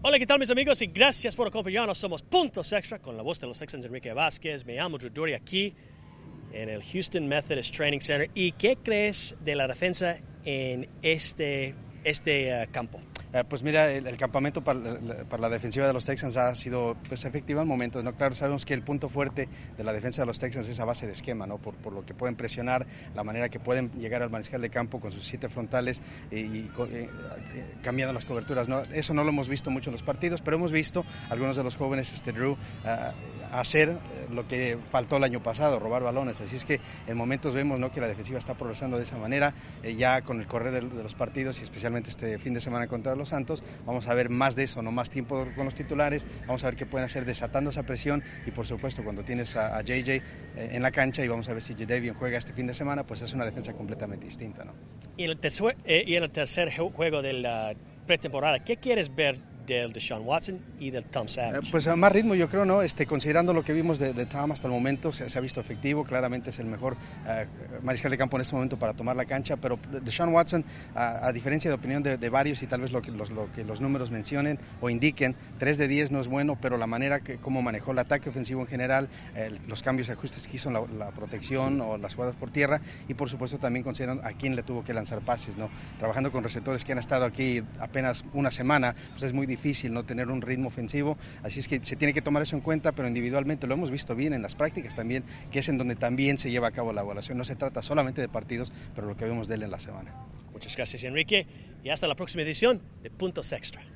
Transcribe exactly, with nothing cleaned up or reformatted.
Hola, ¿qué tal mis amigos? Y gracias por acompañarnos. Somos Puntos Extra con la voz de los Texans, Enrique Vázquez. Me llamo Drew Dory aquí en el Houston Methodist Training Center. ¿Y qué crees de la defensa en este, este uh, campo? Eh, pues mira, el, el campamento para, para la defensiva de los Texans ha sido pues efectivo en momentos, ¿no? Claro, sabemos que el punto fuerte de la defensa de los Texans es a base de esquema, ¿no? Por, por lo que pueden presionar, la manera que pueden llegar al mariscal de campo con sus siete frontales y, y eh, cambiando las coberturas, ¿no? Eso no lo hemos visto mucho en los partidos, pero hemos visto a algunos de los jóvenes, este Drew, uh, hacer lo que faltó el año pasado, robar balones. Así es que en momentos vemos, ¿no?, que la defensiva está progresando de esa manera, eh, ya con el correr de, de los partidos y especialmente este fin de semana contra los Santos, vamos a ver más de eso, no más tiempo con los titulares, vamos a ver qué pueden hacer desatando esa presión y por supuesto cuando tienes a, a J J eh, en la cancha y vamos a ver si Jadeveon juega este fin de semana, pues es una defensa completamente distinta, ¿no? Y en el tercer, eh, y en el tercer juego de la pretemporada, ¿qué quieres ver del Deshaun Watson y del Tom Savage? Eh, pues a más ritmo, yo creo, ¿no? Este, considerando lo que vimos de, de Tom hasta el momento, se, se ha visto efectivo, claramente es el mejor uh, mariscal de campo en este momento para tomar la cancha, pero Deshaun Watson, a, a diferencia de opinión de, de varios y tal vez lo que los, lo que los números mencionen o indiquen, tres de diez no es bueno, pero la manera que cómo manejó el ataque ofensivo en general, eh, los cambios y ajustes que hizo en la, la protección o las jugadas por tierra y por supuesto también considerando a quién le tuvo que lanzar pases, ¿no? Trabajando con receptores que han estado aquí apenas una semana, pues es muy difícil difícil no tener un ritmo ofensivo, así es que se tiene que tomar eso en cuenta, pero individualmente lo hemos visto bien en las prácticas también, que es en donde también se lleva a cabo la evaluación. No se trata solamente de partidos, pero lo que vemos de él en la semana. Muchas gracias, Enrique, y hasta la próxima edición de Puntos Extra.